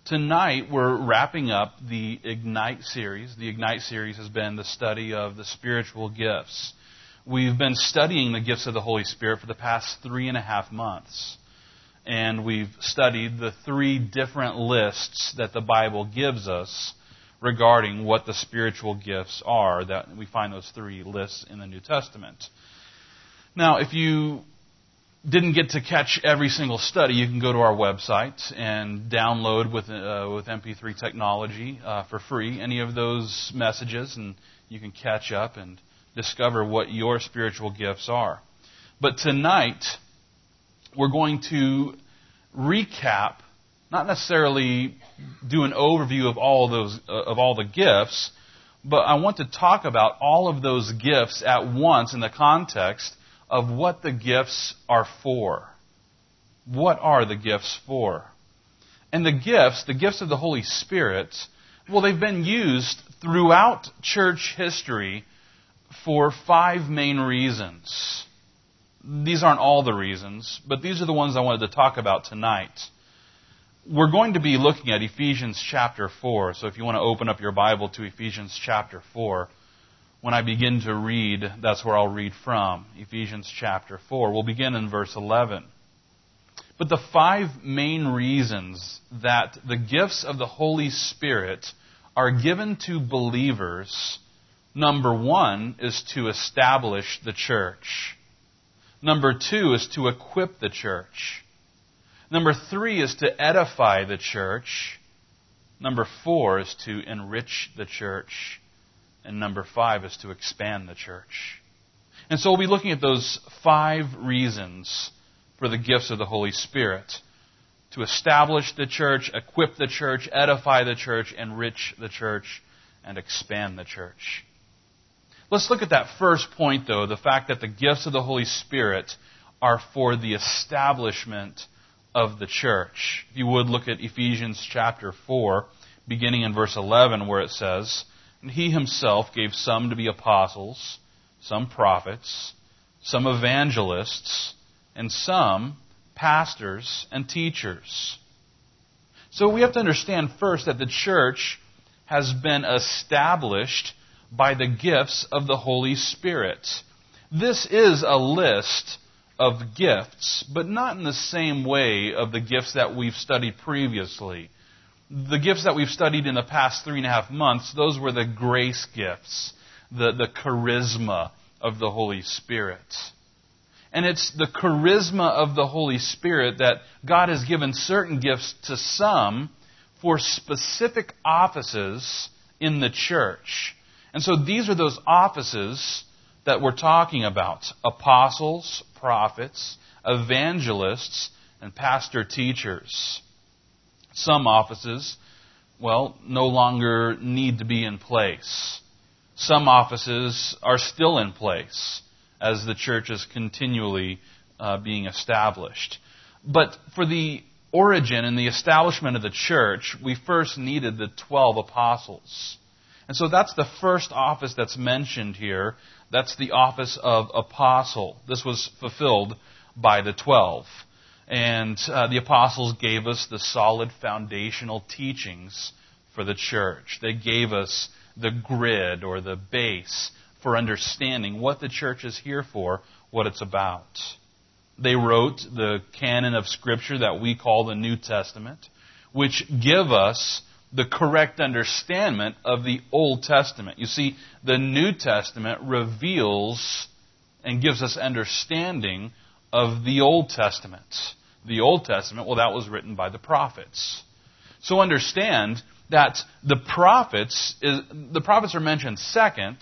Tonight, we're wrapping up the Ignite series. The Ignite series has been the study of the spiritual gifts. We've been studying the gifts of the Holy Spirit for the past 3.5 months. And we've studied the 3 different lists that the Bible gives us regarding what the spiritual gifts are. That we find those 3 lists in the New Testament. Now, if you didn't get to catch every single study, you can go to our website and download with MP3 technology for free any of those messages, and you can catch up and discover what your spiritual gifts are. But tonight, we're going to recap, not necessarily do an overview of all the gifts, but I want to talk about all of those gifts at once in the context of what the gifts are for. What are the gifts for? And the gifts of the Holy Spirit, well, they've been used throughout church history for 5 main reasons. These aren't all the reasons, but these are the ones I wanted to talk about tonight. We're going to be looking at Ephesians chapter 4, so if you want to open up your Bible to Ephesians chapter 4, when I begin to read, that's where I'll read from, Ephesians chapter 4. We'll begin in verse 11. But the 5 main reasons that the gifts of the Holy Spirit are given to believers, number 1 is to establish the church. Number 2 is to equip the church. Number 3 is to edify the church. Number 4 is to enrich the church. And number 5 is to expand the church. And so we'll be looking at those 5 reasons for the gifts of the Holy Spirit. To establish the church, equip the church, edify the church, enrich the church, and expand the church. Let's look at that first point, though, the fact that the gifts of the Holy Spirit are for the establishment of the church. If you would, look at Ephesians chapter 4, beginning in verse 11, where it says, "And He Himself gave some to be apostles, some prophets, some evangelists, and some pastors and teachers." So we have to understand first that the church has been established by the gifts of the Holy Spirit. This is a list of gifts, but not in the same way of the gifts that we've studied previously. The gifts that we've studied in the past 3.5 months, those were the grace gifts, the charisma of the Holy Spirit. And it's the charisma of the Holy Spirit that God has given certain gifts to some for specific offices in the church. And so these are those offices that we're talking about: apostles, prophets, evangelists, and pastor-teachers. Some offices, no longer need to be in place. Some offices are still in place as the church is continually being established. But for the origin and the establishment of the church, we first needed the 12 apostles. And so that's the first office that's mentioned here. That's the office of apostle. This was fulfilled by the 12. And the apostles gave us the solid foundational teachings for the church. They gave us the grid or the base for understanding what the church is here for, what it's about. They wrote the canon of Scripture that we call the New Testament, which give us the correct understanding of the Old Testament. You see, the New Testament reveals and gives us understanding of the Old Testament. The Old Testament, that was written by the prophets. So understand that the prophets are mentioned second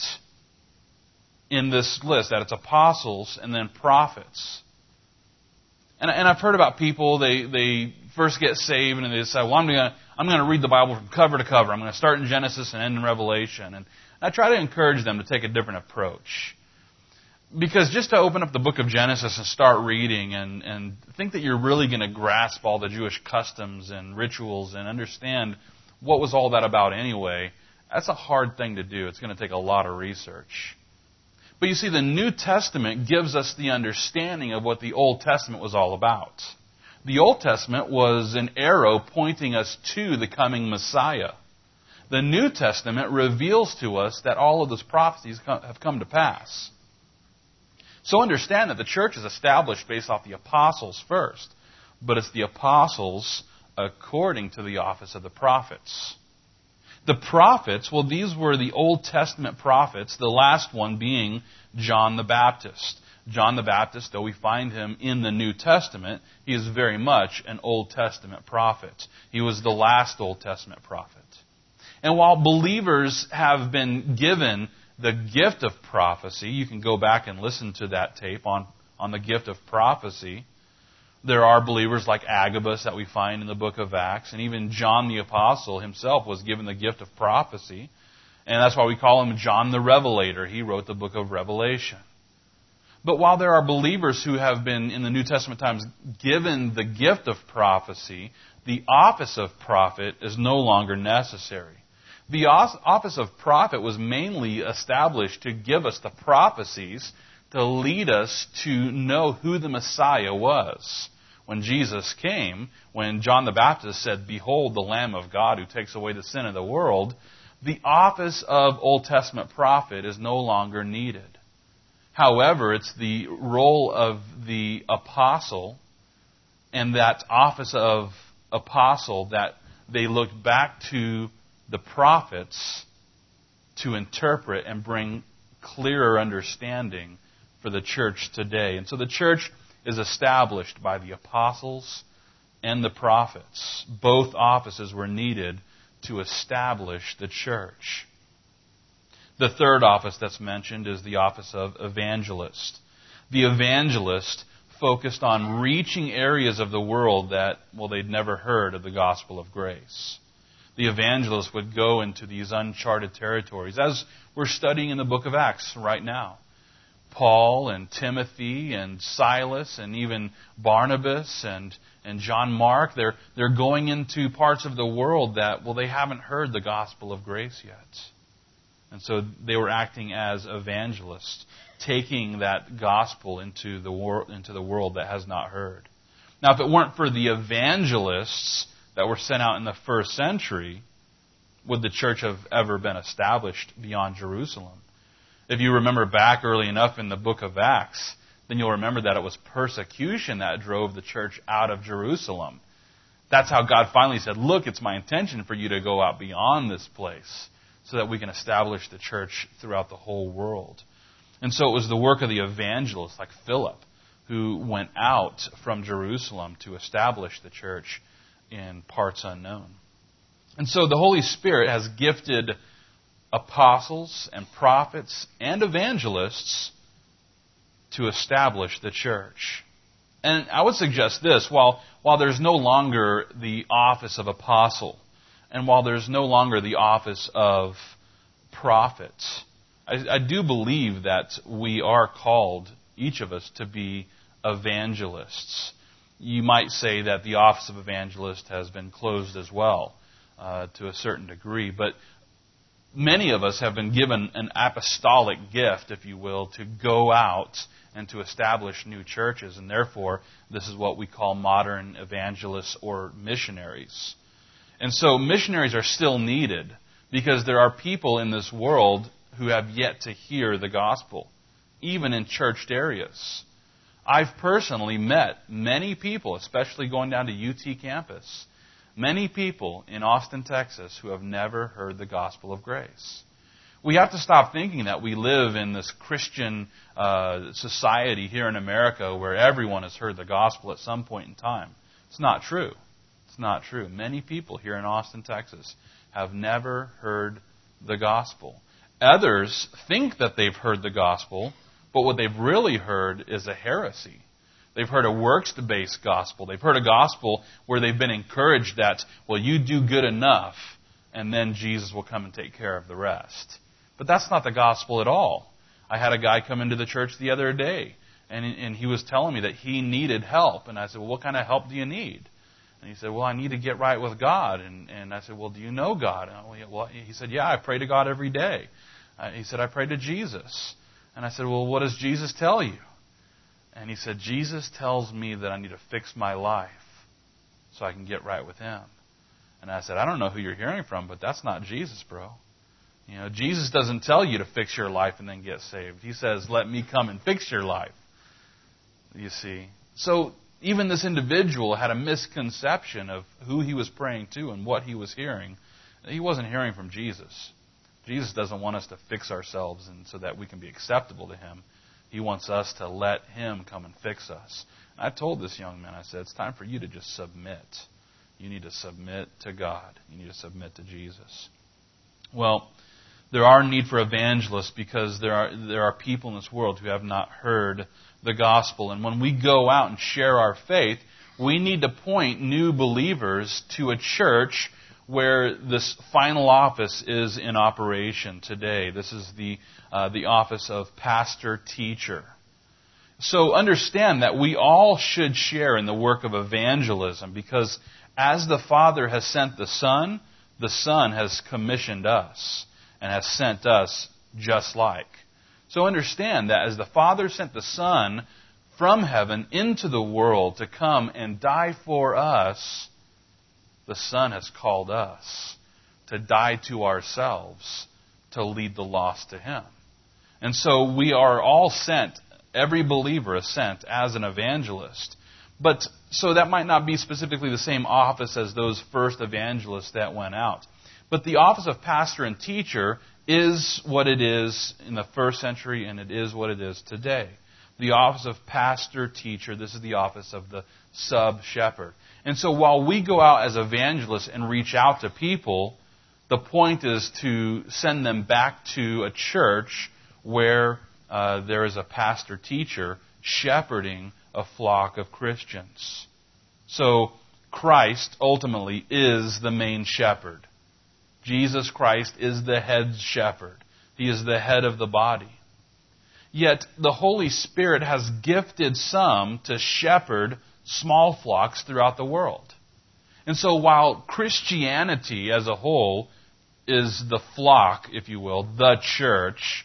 in this list, that it's apostles and then prophets. And I've heard about people, they first get saved and they say, I'm going to read the Bible from cover to cover. I'm going to start in Genesis and end in Revelation. And I try to encourage them to take a different approach. Because just to open up the book of Genesis and start reading and think that you're really going to grasp all the Jewish customs and rituals and understand what was all that about anyway, that's a hard thing to do. It's going to take a lot of research. But you see, the New Testament gives us the understanding of what the Old Testament was all about. The Old Testament was an arrow pointing us to the coming Messiah. The New Testament reveals to us that all of those prophecies have come to pass. So understand that the church is established based off the apostles first, but it's the apostles according to the office of the prophets. The prophets, well, these were the Old Testament prophets, the last one being John the Baptist. John the Baptist, though we find him in the New Testament, he is very much an Old Testament prophet. He was the last Old Testament prophet. And while believers have been given the gift of prophecy, you can go back and listen to that tape on the gift of prophecy. There are believers like Agabus that we find in the book of Acts, and even John the Apostle himself was given the gift of prophecy. And that's why we call him John the Revelator. He wrote the book of Revelation. But while there are believers who have been, in the New Testament times, given the gift of prophecy, the office of prophet is no longer necessary. The office of prophet was mainly established to give us the prophecies to lead us to know who the Messiah was. When Jesus came, when John the Baptist said, "Behold the Lamb of God who takes away the sin of the world," the office of Old Testament prophet is no longer needed. However, it's the role of the apostle and that office of apostle that they look back to the prophets to interpret and bring clearer understanding for the church today. And so the church is established by the apostles and the prophets. Both offices were needed to establish the church. The third office that's mentioned is the office of evangelist. The evangelist focused on reaching areas of the world that, well, they'd never heard of the gospel of grace. The evangelist would go into these uncharted territories, as we're studying in the book of Acts right now. Paul and Timothy and Silas and even Barnabas and John Mark, they're going into parts of the world that, well, they haven't heard the gospel of grace yet. And so they were acting as evangelists, taking that gospel into the world that has not heard. Now, if it weren't for the evangelists that were sent out in the first century, would the church have ever been established beyond Jerusalem? If you remember back early enough in the book of Acts, then you'll remember that it was persecution that drove the church out of Jerusalem. That's how God finally said, "Look, it's my intention for you to go out beyond this place so that we can establish the church throughout the whole world." And so it was the work of the evangelists like Philip who went out from Jerusalem to establish the church in parts unknown. And so the Holy Spirit has gifted apostles and prophets and evangelists to establish the church. And I would suggest this, while there's no longer the office of apostle, and while there's no longer the office of prophet, I do believe that we are called, each of us, to be evangelists. You might say that the office of evangelist has been closed as well, to a certain degree, but many of us have been given an apostolic gift, if you will, to go out and to establish new churches. And therefore, this is what we call modern evangelists or missionaries. And so missionaries are still needed because there are people in this world who have yet to hear the gospel, even in churched areas. I've personally met many people, especially going down to UT campus, many people in Austin, Texas, who have never heard the gospel of grace. We have to stop thinking that we live in this Christian society here in America where everyone has heard the gospel at some point in time. It's not true. It's not true. Many people here in Austin, Texas, have never heard the gospel. Others think that they've heard the gospel, but what they've really heard is a heresy. They've heard a works-based gospel. They've heard a gospel where they've been encouraged that, well, you do good enough, and then Jesus will come and take care of the rest. But that's not the gospel at all. I had a guy come into the church the other day, and he was telling me that he needed help. And I said, well, what kind of help do you need? And he said, well, I need to get right with God. And I said, well, do you know God? And he said, yeah, I pray to God every day. He said, I pray to Jesus. And I said, well, what does Jesus tell you? And he said, Jesus tells me that I need to fix my life. so I can get right with Him. And I said, I don't know who you're hearing from, but that's not Jesus, bro. You know, Jesus doesn't tell you to fix your life and then get saved. He says, let me come and fix your life. You see. So even this individual had a misconception of who he was praying to and what he was hearing. He wasn't hearing from Jesus. Jesus doesn't want us to fix ourselves and so that we can be acceptable to Him. He wants us to let Him come and fix us. And I told this young man, I said, it's time for you to just submit. You need to submit to God. You need to submit to Jesus. Well, there are need for evangelists because there are people in this world who have not heard the gospel. And when we go out and share our faith, we need to point new believers to a church where this final office is in operation today. This is the office of pastor-teacher. So understand that we all should share in the work of evangelism because as the Father has sent the Son has commissioned us and has sent us just like. So understand that as the Father sent the Son from heaven into the world to come and die for us, the Son has called us to die to ourselves to lead the lost to Him. And so we are all sent, every believer is sent as an evangelist. But so that might not be specifically the same office as those first evangelists that went out. But the office of pastor and teacher is what it is in the first century, and it is what it is today. The office of pastor-teacher, this is the office of the sub-shepherd. And so while we go out as evangelists and reach out to people, the point is to send them back to a church where there is a pastor-teacher shepherding a flock of Christians. So Christ ultimately is the main shepherd. Jesus Christ is the head shepherd. He is the head of the body. Yet the Holy Spirit has gifted some to shepherd small flocks throughout the world. And so while Christianity as a whole is the flock, if you will, the church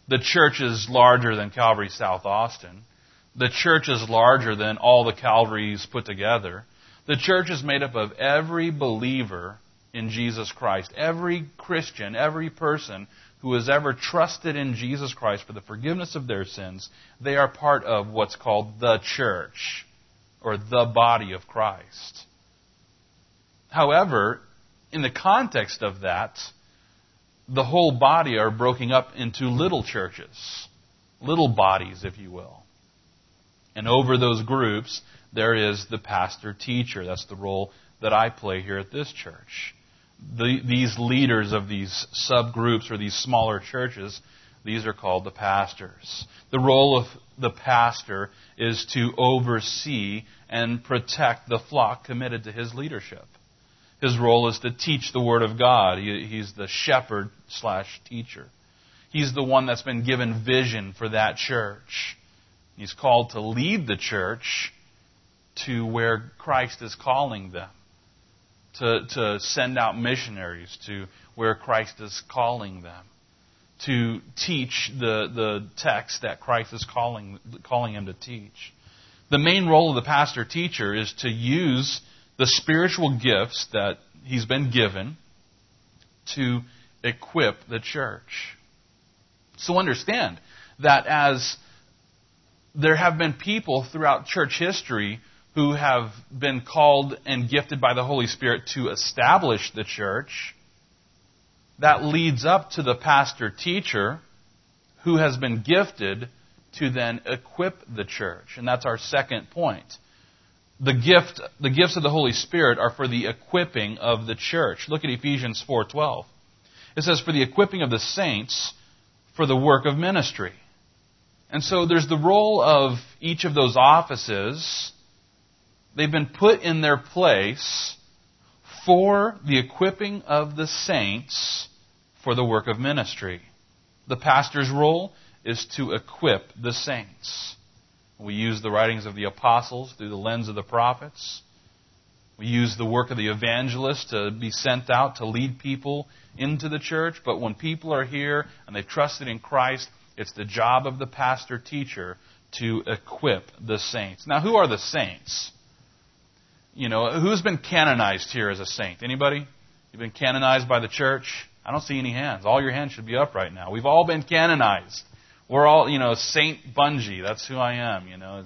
is larger than Calvary South Austin. The church is larger than all the Calvaries put together. The church is made up of every believer in Jesus Christ. Every Christian, every person who has ever trusted in Jesus Christ for the forgiveness of their sins, they are part of what's called the church, or the body of Christ. However, in the context of that, the whole body are broken up into little churches, little bodies, if you will. And over those groups, there is the pastor-teacher. That's the role that I play here at this church. These leaders of these subgroups or these smaller churches, these are called the pastors. The role of the pastor is to oversee and protect the flock committed to his leadership. His role is to teach the Word of God. He's the shepherd/teacher. He's the one that's been given vision for that church. He's called to lead the church to where Christ is calling them. To send out missionaries to where Christ is calling them. To teach the text that Christ is calling him to teach. The main role of the pastor-teacher is to use the spiritual gifts that he's been given to equip the church. So understand that as there have been people throughout church history who have been called and gifted by the Holy Spirit to establish the church, that leads up to the pastor-teacher who has been gifted to then equip the church. And that's our second point. The gifts of the Holy Spirit are for the equipping of the church. Look at Ephesians 4:12. It says, for the equipping of the saints for the work of ministry. And so there's the role of each of those offices. They've been put in their place for the equipping of the saints for the work of ministry. The pastor's role is to equip the saints. We use the writings of the apostles through the lens of the prophets. We use the work of the evangelist to be sent out to lead people into the church. But when people are here and they've trusted in Christ, it's the job of the pastor-teacher to equip the saints. Now, who are the saints? Who's been canonized here as a saint? Anybody? You've been canonized by the church? I don't see any hands. All your hands should be up right now. We've all been canonized. We're all, Saint Bungie. That's who I am,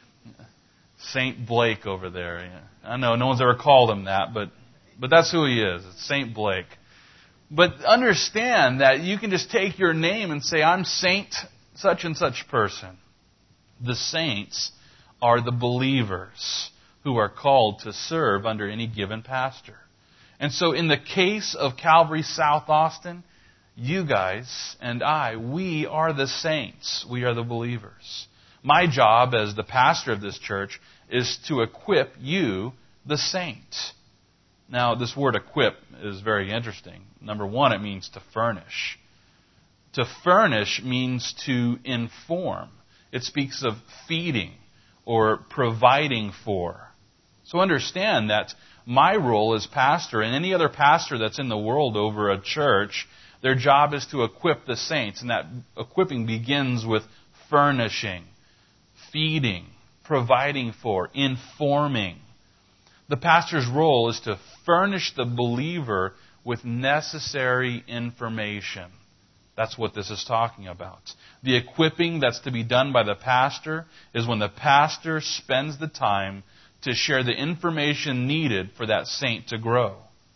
Saint Blake over there. I know no one's ever called him that, but that's who he is. It's Saint Blake. But understand that you can just take your name and say, I'm Saint such and such person. The saints are the believers who are called to serve under any given pastor. And so in the case of Calvary South Austin, you guys and I, we are the saints. We are the believers. My job as the pastor of this church is to equip you, the saint. Now, this word equip is very interesting. Number one, it means to furnish. To furnish means to inform. It speaks of feeding or providing for. So understand that my role as pastor and any other pastor that's in the world over a church, their job is to equip the saints. And that equipping begins with furnishing, feeding, providing for, informing. The pastor's role is to furnish the believer with necessary information. That's what this is talking about. The equipping that's to be done by the pastor is when the pastor spends the time to share the information needed for that saint to grow.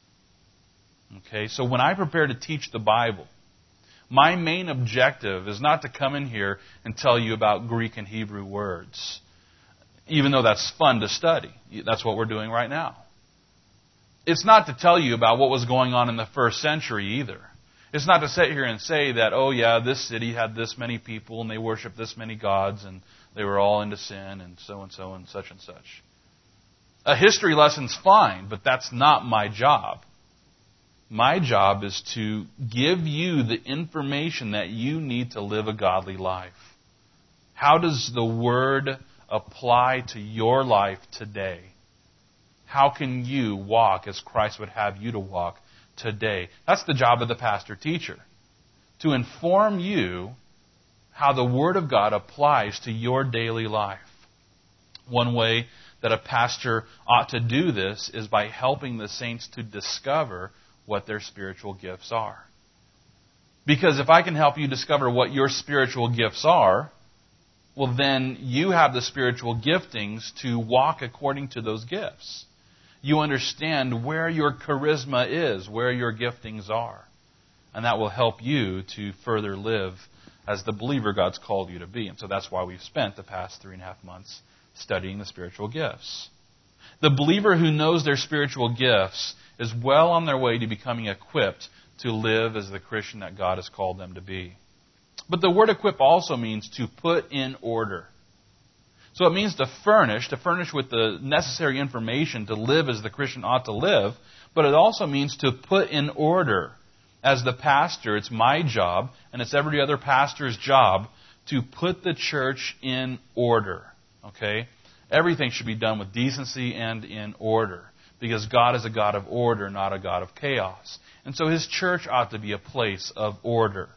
Okay, so when I prepare to teach the Bible, my main objective is not to come in here and tell you about Greek and Hebrew words, even though that's fun to study. That's what we're doing right now. It's not to tell you about what was going on in the first century either. It's not to sit here and say that, oh yeah, this city had this many people and they worshiped this many gods and they were all into sin and so and such and such. A history lesson's fine, but that's not my job. My job is to give you the information that you need to live a godly life. How does the Word apply to your life today? How can you walk as Christ would have you to walk today? That's the job of the pastor-teacher. To inform you how the Word of God applies to your daily life. One way that a pastor ought to do this is by helping the saints to discover what their spiritual gifts are. Because if I can help you discover what your spiritual gifts are, well then you have the spiritual giftings to walk according to those gifts. You understand where your charisma is, where your giftings are. And that will help you to further live as the believer God's called you to be. And so that's why we've spent the past 3.5 months studying the spiritual gifts. The believer who knows their spiritual gifts is well on their way to becoming equipped to live as the Christian that God has called them to be. But the word equip also means to put in order. So it means to furnish with the necessary information to live as the Christian ought to live, but it also means to put in order. As the pastor, it's my job, and it's every other pastor's job, to put the church in order. Okay? Everything should be done with decency and in order. Because God is a God of order, not a God of chaos. And so His church ought to be a place of order.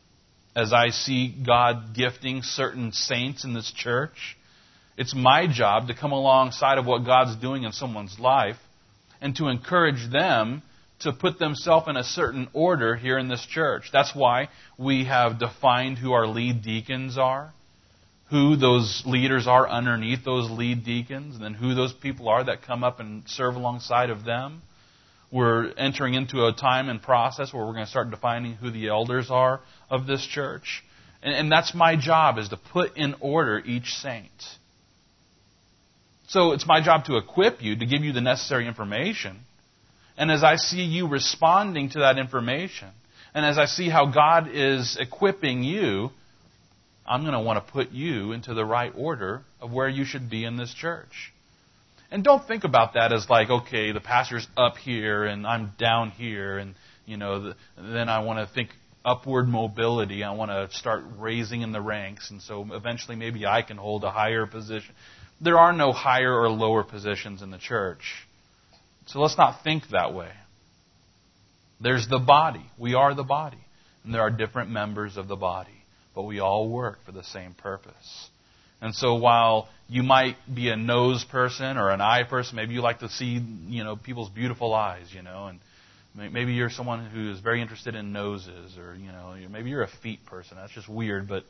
As I see God gifting certain saints in this church, it's my job to come alongside of what God's doing in someone's life and to encourage them to put themselves in a certain order here in this church. That's why we have defined who our lead deacons are, who those leaders are underneath those lead deacons, and then who those people are that come up and serve alongside of them. We're entering into a time and process where we're going to start defining who the elders are of this church. And that's my job, is to put in order each saint. So it's my job to equip you, to give you the necessary information. And as I see you responding to that information, and as I see how God is equipping you, I'm going to want to put you into the right order of where you should be in this church. And don't think about that as like, okay, the pastor's up here and I'm down here, and then I want to think upward mobility. I want to start raising in the ranks, and so eventually maybe I can hold a higher position. There are no higher or lower positions in the church. So let's not think that way. There's the body. We are the body. And there are different members of the body. But we all work for the same purpose. And so while you might be a nose person or an eye person, maybe you like to see, people's beautiful eyes, and maybe you're someone who is very interested in noses, or, maybe you're a feet person. That's just weird, but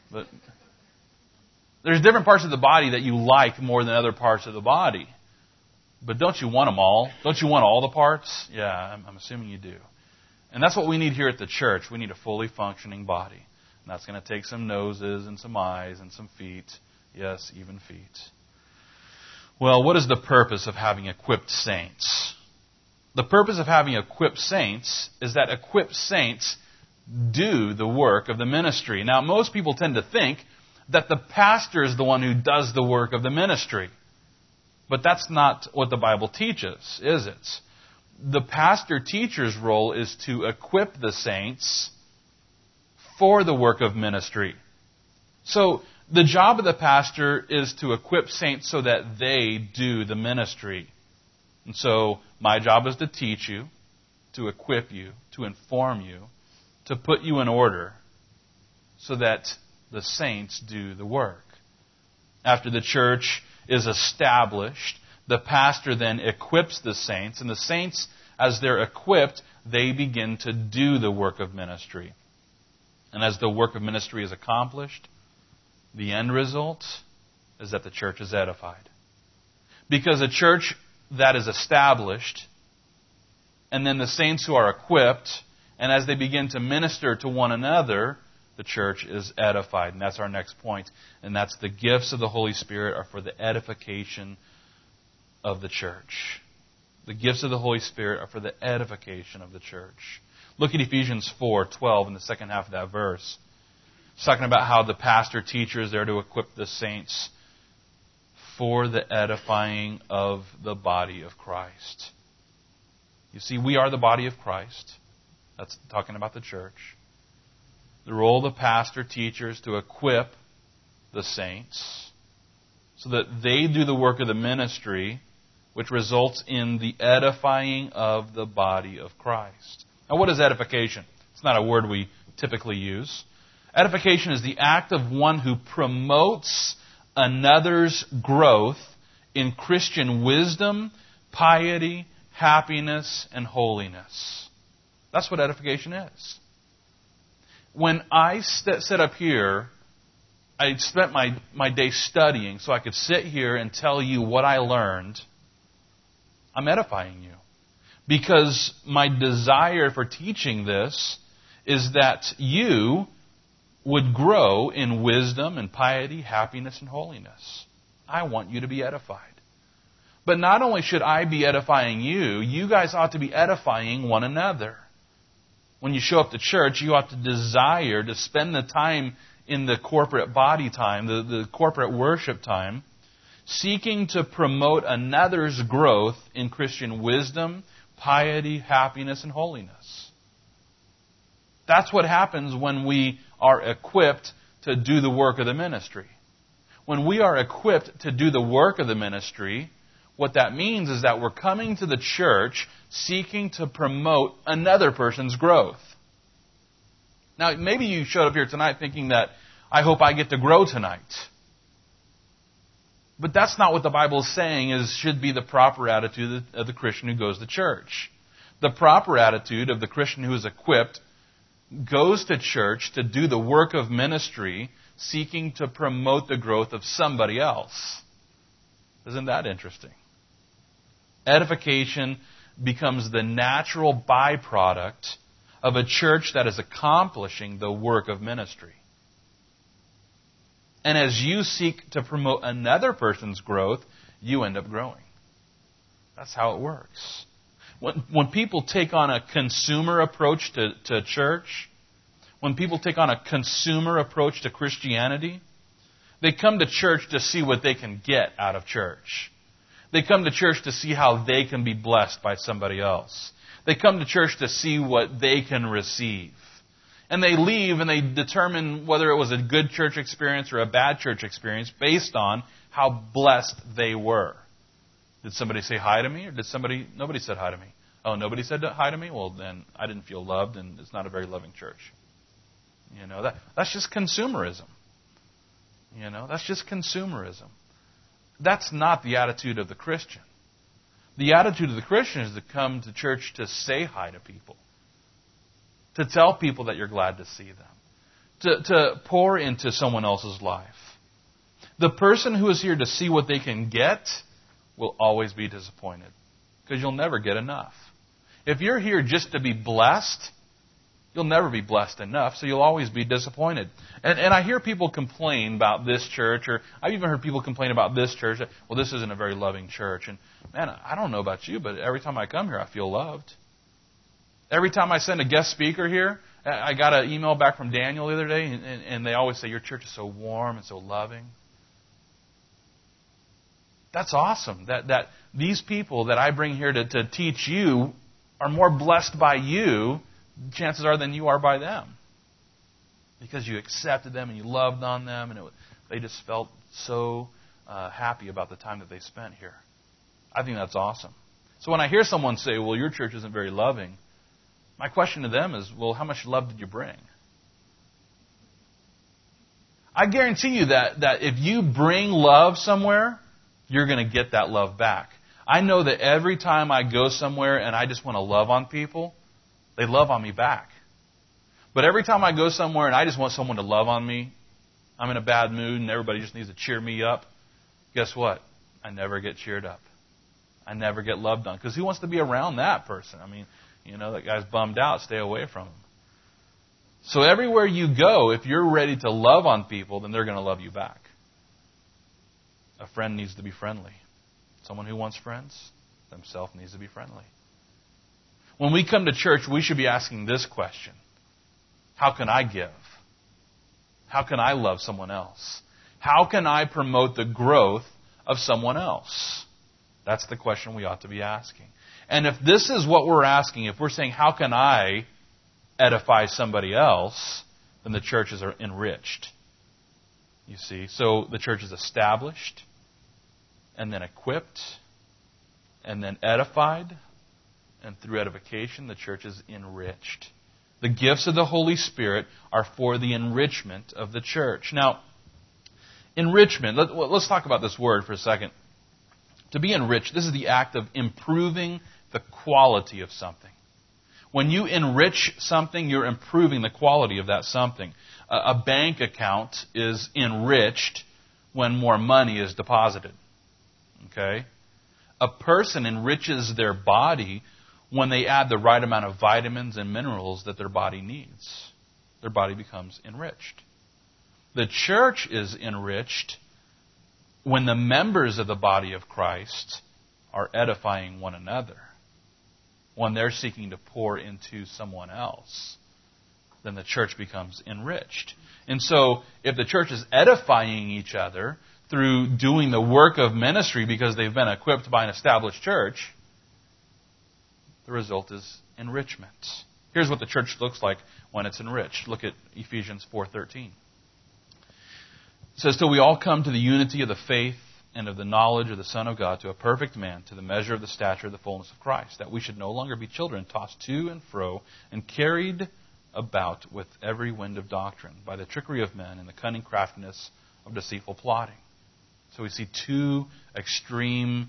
there's different parts of the body that you like more than other parts of the body. But don't you want them all? Don't you want all the parts? Yeah, I'm assuming you do. And that's what we need here at the church. We need a fully functioning body. And that's going to take some noses and some eyes and some feet. Yes, even feet. Well, what is the purpose of having equipped saints? The purpose of having equipped saints is that equipped saints do the work of the ministry. Now, most people tend to think that the pastor is the one who does the work of the ministry. But that's not what the Bible teaches, is it? The pastor-teacher's role is to equip the saints for the work of ministry. So, the job of the pastor is to equip saints so that they do the ministry. And so, my job is to teach you, to equip you, to inform you, to put you in order, so that the saints do the work. After the church is established, the pastor then equips the saints, and the saints, as they're equipped, they begin to do the work of ministry. And as the work of ministry is accomplished, the end result is that the church is edified. Because a church that is established, and then the saints who are equipped, and as they begin to minister to one another, the church is edified. And that's our next point. And that's the gifts of the Holy Spirit are for the edification of the church. The gifts of the Holy Spirit are for the edification of the church. Look at Ephesians 4:12 in the second half of that verse. It's talking about how the pastor-teacher is there to equip the saints for the edifying of the body of Christ. You see, we are the body of Christ. That's talking about the church. The role of the pastor-teacher is to equip the saints so that they do the work of the ministry, which results in the edifying of the body of Christ. Now, what is edification? It's not a word we typically use. Edification is the act of one who promotes another's growth in Christian wisdom, piety, happiness, and holiness. That's what edification is. When I sit up here, I spent my day studying so I could sit here and tell you what I learned. I'm edifying you. Because my desire for teaching this is that you would grow in wisdom and piety, happiness, and holiness. I want you to be edified. But not only should I be edifying you, you guys ought to be edifying one another. When you show up to church, you ought to desire to spend the time in the corporate body time, the corporate worship time, seeking to promote another's growth in Christian wisdom, piety, happiness, and holiness. That's what happens when we are equipped to do the work of the ministry. When we are equipped to do the work of the ministry, what that means is that we're coming to the church seeking to promote another person's growth. Now, maybe you showed up here tonight thinking that, I hope I get to grow tonight. But that's not what the Bible is saying should be the proper attitude of the Christian who goes to church. The proper attitude of the Christian who is equipped goes to church to do the work of ministry, seeking to promote the growth of somebody else. Isn't that interesting? Edification becomes the natural byproduct of a church that is accomplishing the work of ministry. And as you seek to promote another person's growth, you end up growing. That's how it works. When people take on a consumer approach to church, when people take on a consumer approach to Christianity, they come to church to see what they can get out of church. They come to church to see how they can be blessed by somebody else. They come to church to see what they can receive. And they leave and they determine whether it was a good church experience or a bad church experience based on how blessed they were. Did somebody say hi to me, or nobody said hi to me? Oh, nobody said hi to me? Well, then I didn't feel loved, and it's not a very loving church. That's just consumerism. That's just consumerism. That's not the attitude of the Christian. The attitude of the Christian is to come to church to say hi to people, to tell people that you're glad to see them, to pour into someone else's life. The person who is here to see what they can get will always be disappointed because you'll never get enough. If you're here just to be blessed, you'll never be blessed enough, so you'll always be disappointed. And I hear people complain about this church, or I've even heard people complain about this church. Well, this isn't a very loving church. And man, I don't know about you, but every time I come here, I feel loved. Every time I send a guest speaker here, I got an email back from Daniel the other day, and they always say, your church is so warm and so loving. That's awesome. That these people that I bring here to teach you are more blessed by you, chances are, than you are by them. Because you accepted them and you loved on them, and they just felt so happy about the time that they spent here. I think that's awesome. So when I hear someone say, well, your church isn't very loving, my question to them is, well, how much love did you bring? I guarantee you that if you bring love somewhere, you're going to get that love back. I know that every time I go somewhere and I just want to love on people, they love on me back. But every time I go somewhere and I just want someone to love on me, I'm in a bad mood and everybody just needs to cheer me up, guess what? I never get cheered up. I never get loved on. Because who wants to be around that person? I mean, that guy's bummed out. Stay away from him. So everywhere you go, if you're ready to love on people, then they're going to love you back. A friend needs to be friendly. Someone who wants friends themselves needs to be friendly. When we come to church, we should be asking this question. How can I give? How can I love someone else? How can I promote the growth of someone else? That's the question we ought to be asking. And if this is what we're asking, if we're saying, how can I edify somebody else, then the church is enriched. You see, so the church is established, and then equipped, and then edified, and through edification, the church is enriched. The gifts of the Holy Spirit are for the enrichment of the church. Now, enrichment, let's talk about this word for a second. To be enriched, this is the act of improving the quality of something. When you enrich something, you're improving the quality of that something. A bank account is enriched when more money is deposited. Okay? A person enriches their body when they add the right amount of vitamins and minerals that their body needs. Their body becomes enriched. The church is enriched when the members of the body of Christ are edifying one another. When they're seeking to pour into someone else, then the church becomes enriched. And so, if the church is edifying each other through doing the work of ministry because they've been equipped by an established church, the result is enrichment. Here's what the church looks like when it's enriched. Look at Ephesians 4:13. It says, till we all come to the unity of the faith and of the knowledge of the Son of God, to a perfect man, to the measure of the stature of the fullness of Christ, that we should no longer be children, tossed to and fro, and carried about with every wind of doctrine, by the trickery of men and the cunning craftiness of deceitful plotting. So we see two extreme,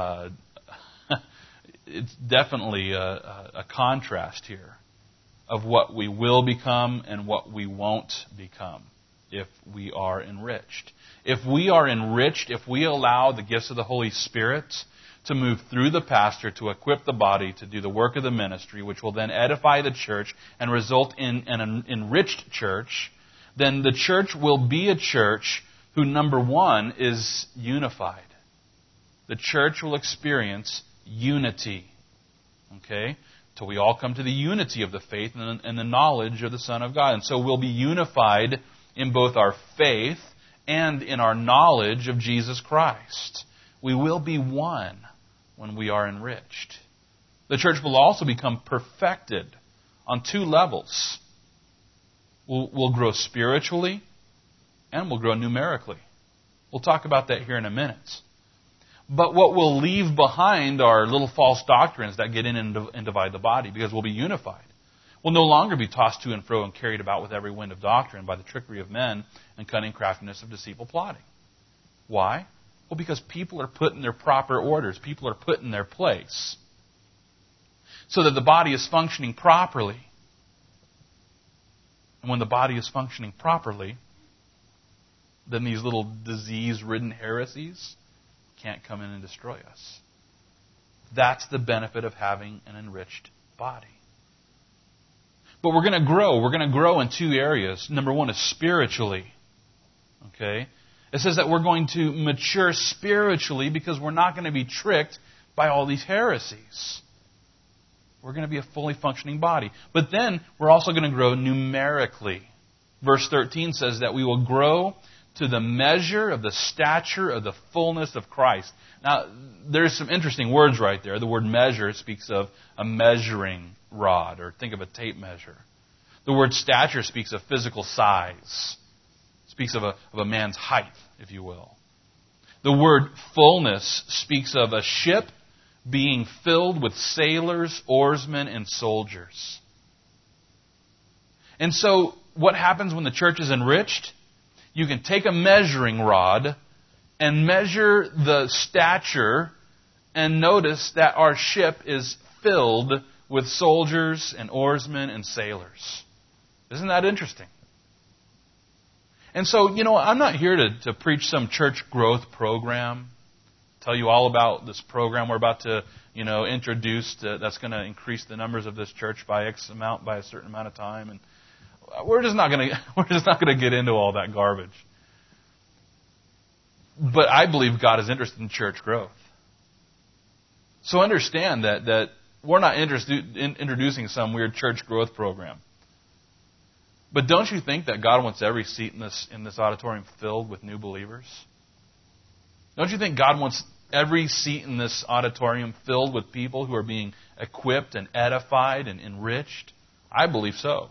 it's definitely a contrast here of what we will become and what we won't become if we are enriched. If we are enriched, if we allow the gifts of the Holy Spirit to move through the pastor to equip the body to do the work of the ministry, which will then edify the church and result in an enriched church, then the church will be a church who, number one, is unified. The church will experience unity. Okay? Till we all come to the unity of the faith and the knowledge of the Son of God. And so we'll be unified in both our faith and in our knowledge of Jesus Christ. We will be one when we are enriched. The church will also become perfected on two levels. We'll grow spiritually and we'll grow numerically. We'll talk about that here in a minute. But what we'll leave behind are little false doctrines that get in and divide the body, because we'll be unified. will no longer be tossed to and fro and carried about with every wind of doctrine by the trickery of men and cunning craftiness of deceitful plotting. Why? Well, because people are put in their proper orders. People are put in their place so that the body is functioning properly. And when the body is functioning properly, then these little disease-ridden heresies can't come in and destroy us. That's the benefit of having an enriched body. But we're going to grow. We're going to grow in two areas. Number one is spiritually. Okay? It says that we're going to mature spiritually because we're not going to be tricked by all these heresies. We're going to be a fully functioning body. But then we're also going to grow numerically. Verse 13 says that we will grow to the measure of the stature of the fullness of Christ. Now, there's some interesting words right there. The word measure speaks of a measuring rod, or think of a tape measure. The word stature speaks of physical size. It speaks of a man's height, if you will. The word fullness speaks of a ship being filled with sailors, oarsmen, and soldiers. And so, what happens when the church is enriched? You can take a measuring rod and measure the stature and notice that our ship is filled with soldiers and oarsmen and sailors. Isn't that interesting? And so, I'm not here to preach some church growth program, tell you all about this program we're about to, introduce that's going to increase the numbers of this church by X amount, by a certain amount of time. And we're just not going to get into all that garbage. But I believe God is interested in church growth. So understand that we're not interested in introducing some weird church growth program. But don't you think that God wants every seat in this auditorium filled with new believers? Don't you think God wants every seat in this auditorium filled with people who are being equipped and edified and enriched? I believe so.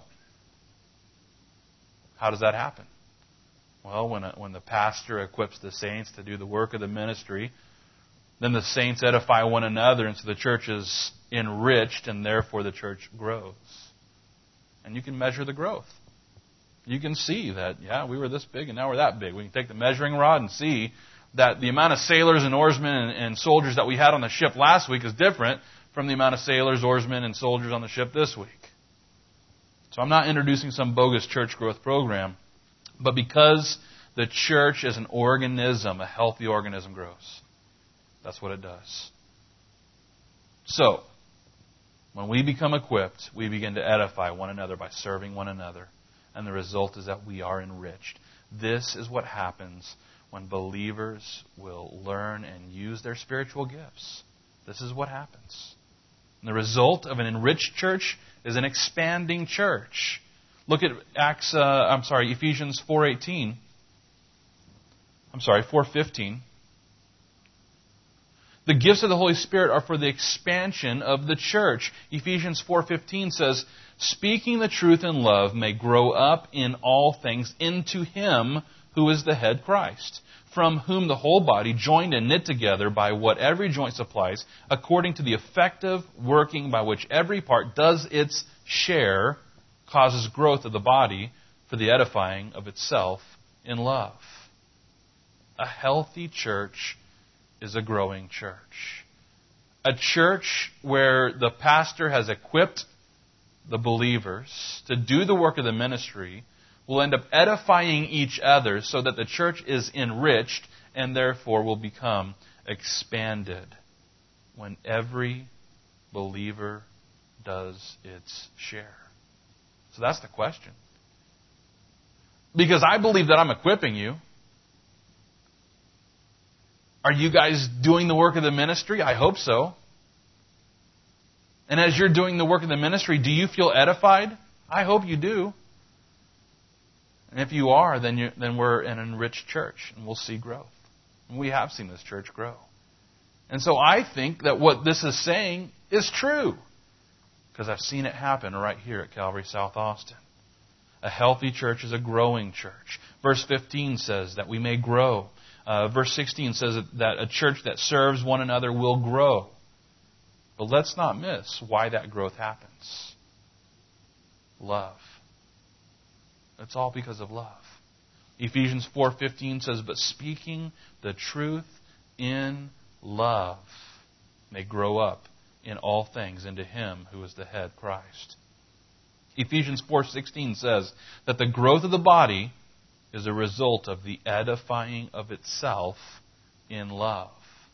How does that happen? Well, when the pastor equips the saints to do the work of the ministry, then the saints edify one another, and so the church is enriched, and therefore the church grows. And you can measure the growth. You can see that, we were this big, and now we're that big. We can take the measuring rod and see that the amount of sailors and oarsmen and soldiers that we had on the ship last week is different from the amount of sailors, oarsmen, and soldiers on the ship this week. So I'm not introducing some bogus church growth program, but because the church as an organism, a healthy organism, grows. That's what it does. So, when we become equipped, we begin to edify one another by serving one another. And the result is that we are enriched. This is what happens when believers will learn and use their spiritual gifts. This is what happens. And the result of an enriched church is an expanding church. Look at Ephesians 4:18. 4:15. The gifts of the Holy Spirit are for the expansion of the church. Ephesians 4:15 says, speaking the truth in love may grow up in all things into Him who is the head, Christ, from whom the whole body, joined and knit together by what every joint supplies, according to the effective working by which every part does its share, causes growth of the body for the edifying of itself in love. A healthy church is a growing church. A church where the pastor has equipped the believers to do the work of the ministry will end up edifying each other so that the church is enriched and therefore will become expanded when every believer does its share. So that's the question. Because I believe that I'm equipping you. Are you guys doing the work of the ministry? I hope so. And as you're doing the work of the ministry, do you feel edified? I hope you do. And if you are, then we're an enriched church, and we'll see growth. And we have seen this church grow. And so I think that what this is saying is true, because I've seen it happen right here at Calvary South Austin. A healthy church is a growing church. Verse 15 says that we may grow. Verse 16 says that a church that serves one another will grow. But let's not miss why that growth happens. Love. It's all because of love. Ephesians 4:15 says, "But speaking the truth in love may grow up in all things into Him who is the head, Christ." Ephesians 4:16 says that the growth of the body is a result of the edifying of itself in love.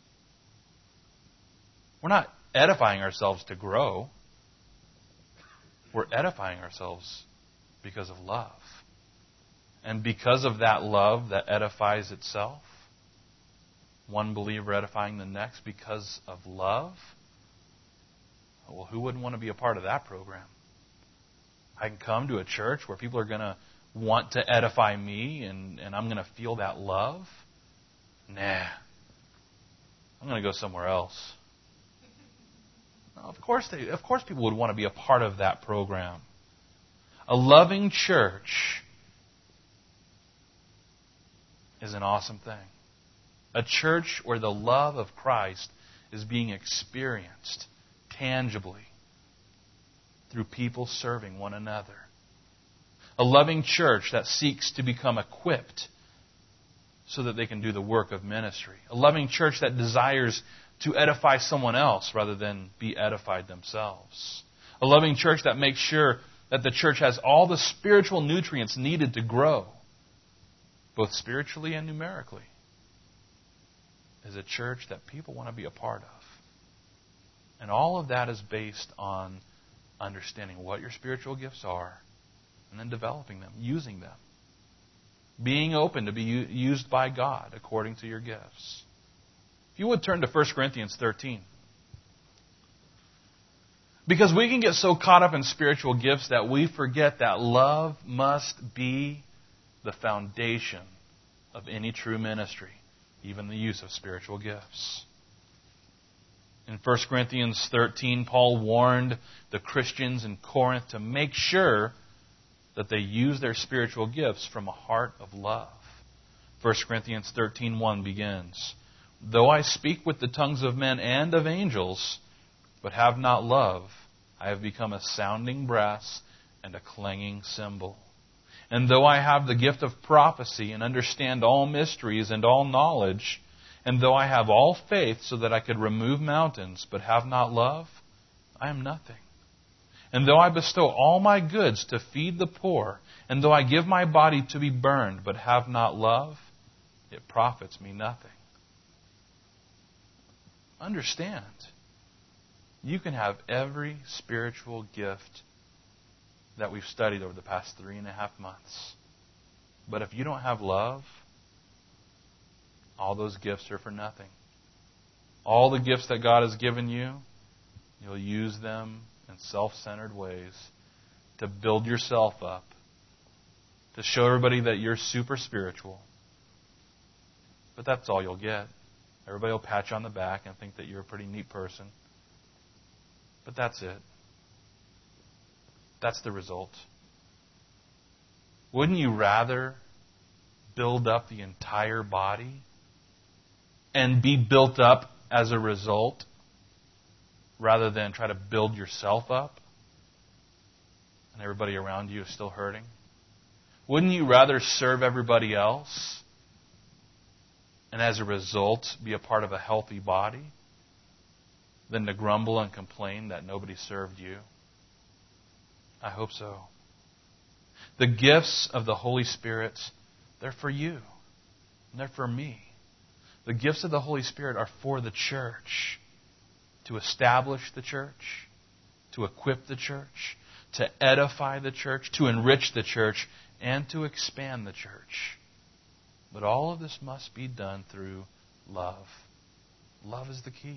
We're not edifying ourselves to grow. We're edifying ourselves because of love. And because of that love that edifies itself, one believer edifying the next because of love, well, who wouldn't want to be a part of that program? I can come to a church where people are going to want to edify me and I'm going to feel that love. Nah. I'm going to go somewhere else. No, of course people would want to be a part of that program. A loving church is an awesome thing. A church where the love of Christ is being experienced tangibly through people serving one another. A loving church that seeks to become equipped so that they can do the work of ministry. A loving church that desires to edify someone else rather than be edified themselves. A loving church that makes sure that the church has all the spiritual nutrients needed to grow, both spiritually and numerically. Is a church that people want to be a part of. And all of that is based on understanding what your spiritual gifts are and then developing them, using them. Being open to be used by God according to your gifts. If you would turn to 1 Corinthians 13. Because we can get so caught up in spiritual gifts that we forget that love must be the foundation of any true ministry, even the use of spiritual gifts. In 1 Corinthians 13, Paul warned the Christians in Corinth to make sure that they use their spiritual gifts from a heart of love. 1 Corinthians 13:1 begins, "Though I speak with the tongues of men and of angels, but have not love, I have become a sounding brass and a clanging cymbal. And though I have the gift of prophecy and understand all mysteries and all knowledge, and though I have all faith so that I could remove mountains, but have not love, I am nothing. And though I bestow all my goods to feed the poor, and though I give my body to be burned, but have not love, it profits me nothing." Understand, you can have every spiritual gift that we've studied over the past 3.5 months. But if you don't have love, all those gifts are for nothing. All the gifts that God has given you, you'll use them in self-centered ways to build yourself up, to show everybody that you're super spiritual. But that's all you'll get. Everybody will pat you on the back and think that you're a pretty neat person. But that's it. That's the result. Wouldn't you rather build up the entire body and be built up as a result rather than try to build yourself up and everybody around you is still hurting? Wouldn't you rather serve everybody else and as a result be a part of a healthy body than to grumble and complain that nobody served you? I hope so. The gifts of the Holy Spirit, they're for you. And they're for me. The gifts of the Holy Spirit are for the church. To establish the church. To equip the church. To edify the church. To enrich the church. And to expand the church. But all of this must be done through love. Love is the key.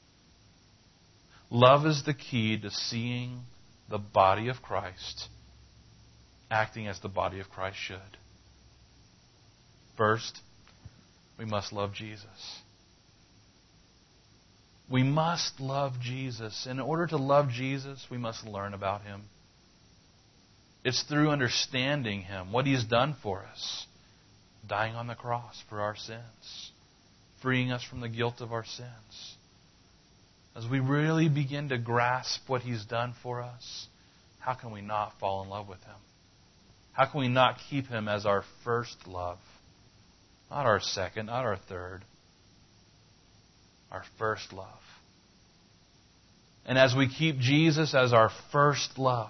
Love is the key to seeing the body of Christ acting as the body of Christ should. First, we must love Jesus. We must love Jesus. In order to love Jesus, we must learn about Him. It's through understanding Him, what He's done for us, dying on the cross for our sins, freeing us from the guilt of our sins. As we really begin to grasp what He's done for us, how can we not fall in love with Him? How can we not keep Him as our first love? Not our second, not our third. Our first love. And as we keep Jesus as our first love,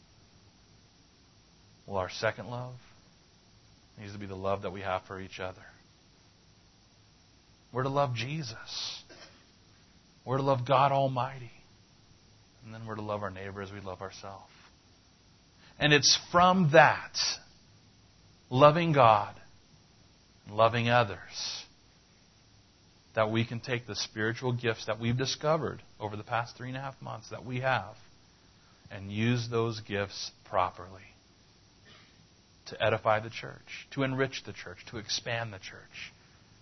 well, our second love needs to be the love that we have for each other. We're to love Jesus. We're to love God Almighty. And then we're to love our neighbor as we love ourselves. And it's from that, loving God, and loving others, that we can take the spiritual gifts that we've discovered over the past 3.5 months that we have and use those gifts properly to edify the church, to enrich the church, to expand the church.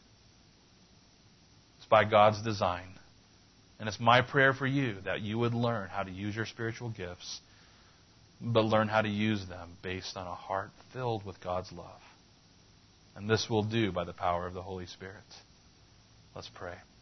It's by God's design. And it's my prayer for you that you would learn how to use your spiritual gifts, but learn how to use them based on a heart filled with God's love. And this we'll do by the power of the Holy Spirit. Let's pray.